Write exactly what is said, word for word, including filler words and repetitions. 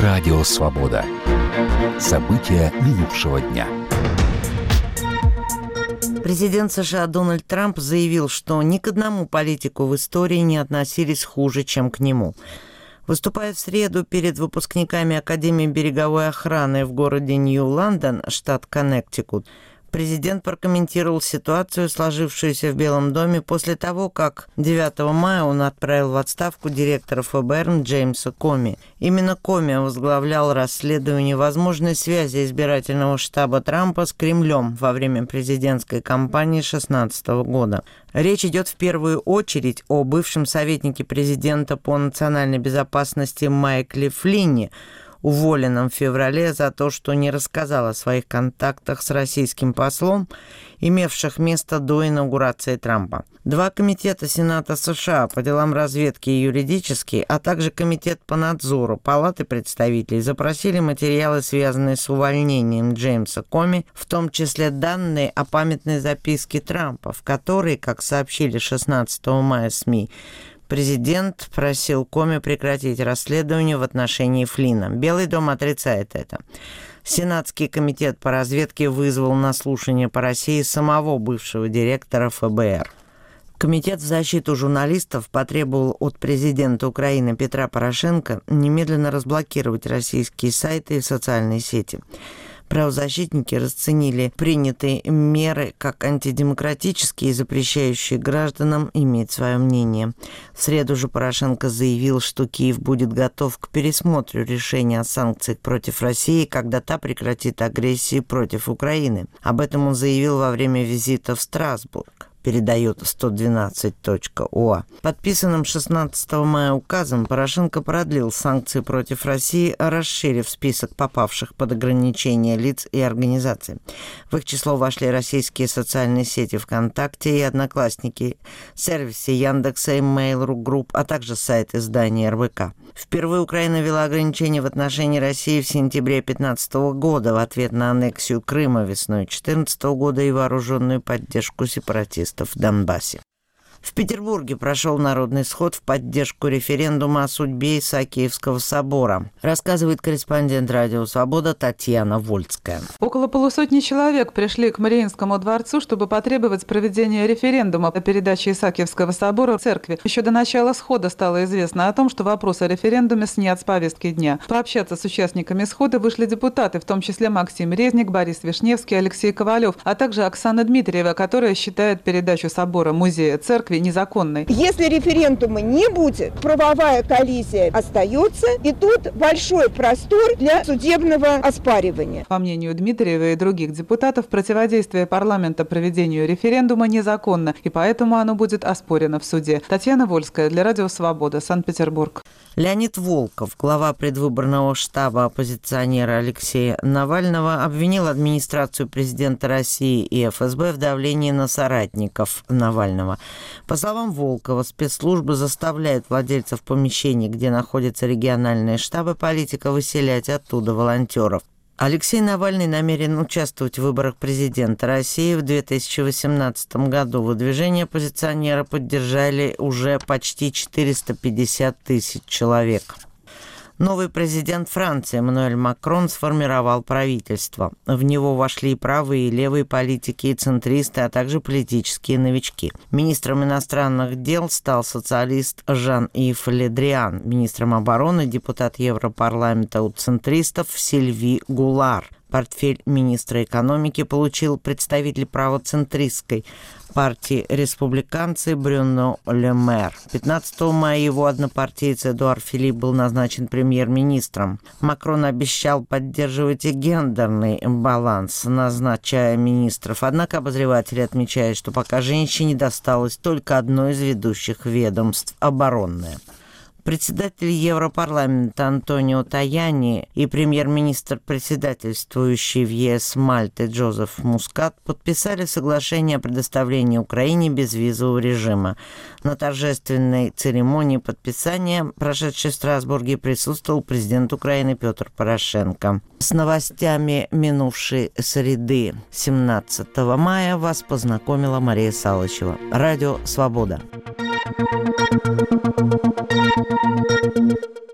Радио «Свобода». События минувшего дня. Президент США Дональд Трамп заявил, что ни к одному политику в истории не относились хуже, чем к нему. Выступая в среду перед выпускниками Академии береговой охраны в городе Нью-Лондон, штат Коннектикут, президент прокомментировал ситуацию, сложившуюся в Белом доме после того, как девятого мая он отправил в отставку директора эф бэ эр Джеймса Коми. Именно Коми возглавлял расследование возможной связи избирательного штаба Трампа с Кремлем во время президентской кампании две тысячи шестнадцатого года. Речь идет в первую очередь о бывшем советнике президента по национальной безопасности Майкле Флинне, уволенном в феврале за то, что не рассказал о своих контактах с российским послом, имевших место до инаугурации Трампа. Два комитета Сената США по делам разведки и юридические, а также Комитет по надзору Палаты представителей запросили материалы, связанные с увольнением Джеймса Коми, в том числе данные о памятной записке Трампа, в которой, как сообщили шестнадцатого мая СМИ, президент просил Коми прекратить расследование в отношении Флинна. Белый дом отрицает это. Сенатский комитет по разведке вызвал на слушание по России самого бывшего директора эф бэ эр. Комитет в защиту журналистов потребовал от президента Украины Петра Порошенко немедленно разблокировать российские сайты и социальные сети. Правозащитники расценили принятые меры как антидемократические и запрещающие гражданам иметь свое мнение. В среду же Порошенко заявил, что Киев будет готов к пересмотру решения о санкциях против России, когда та прекратит агрессию против Украины. Об этом он заявил во время визита в Страсбург, передает сто двенадцать точка о а. Подписанным шестнадцатого мая указом Порошенко продлил санкции против России, расширив список попавших под ограничения лиц и организаций. В их число вошли российские социальные сети ВКонтакте и Одноклассники, сервисы Яндекса и Mail.ru Group, а также сайт издания эр бэ ка. Впервые Украина ввела ограничения в отношении России в сентябре две тысячи пятнадцатого года в ответ на аннексию Крыма весной две тысячи четырнадцатого года и вооруженную поддержку сепаратистов в Донбассе. В Петербурге прошел народный сход в поддержку референдума о судьбе Исаакиевского собора, рассказывает корреспондент «Радио Свобода» Татьяна Вольская. Около полусотни человек пришли к Мариинскому дворцу, чтобы потребовать проведения референдума о передаче Исаакиевского собора в церкви. Еще до начала схода стало известно о том, что вопрос о референдуме снят с повестки дня. Пообщаться с участниками схода вышли депутаты, в том числе Максим Резник, Борис Вишневский, Алексей Ковалев, а также Оксана Дмитриева, которая считает передачу собора музея церкви незаконной. Если референдума не будет, правовая коллизия остается, и тут большой простор для судебного оспаривания. По мнению Дмитриева и других депутатов, противодействие парламента проведению референдума незаконно, и поэтому оно будет оспорено в суде. Татьяна Вольская для Радио Свобода, Санкт-Петербург. Леонид Волков, глава предвыборного штаба оппозиционера Алексея Навального, обвинил администрацию президента России и эф эс бэ в давлении на соратников Навального. По словам Волкова, спецслужбы заставляют владельцев помещений, где находятся региональные штабы политика, выселять оттуда волонтеров. Алексей Навальный намерен участвовать в выборах президента России в две тысячи восемнадцатом году. Выдвижение оппозиционера поддержали уже почти четыреста пятьдесят тысяч человек. Новый президент Франции Эммануэль Макрон сформировал правительство. В него вошли и правые, и левые политики, и центристы, а также политические новички. Министром иностранных дел стал социалист Жан-Ив Ле Дриан, министром обороны депутат Европарламента от центристов Сильви Гулар. Портфель министра экономики получил представитель правоцентристской партии республиканцы Брюно Ле Мэр. пятнадцатого мая его однопартиец Эдуард Филипп был назначен премьер-министром. Макрон обещал поддерживать и гендерный баланс, назначая министров. Однако обозреватели отмечают, что пока женщине досталось только одно из ведущих ведомств – оборонное. Председатель Европарламента Антонио Таяни и премьер-министр, председательствующий в е эс Мальты Джозеф Мускат, подписали соглашение о предоставлении Украине безвизового режима. На торжественной церемонии подписания, прошедшей в Страсбурге, присутствовал президент Украины Петр Порошенко. С новостями минувшей среды семнадцатого мая вас познакомила Мария Салычева. Радио «Свобода». Thank you.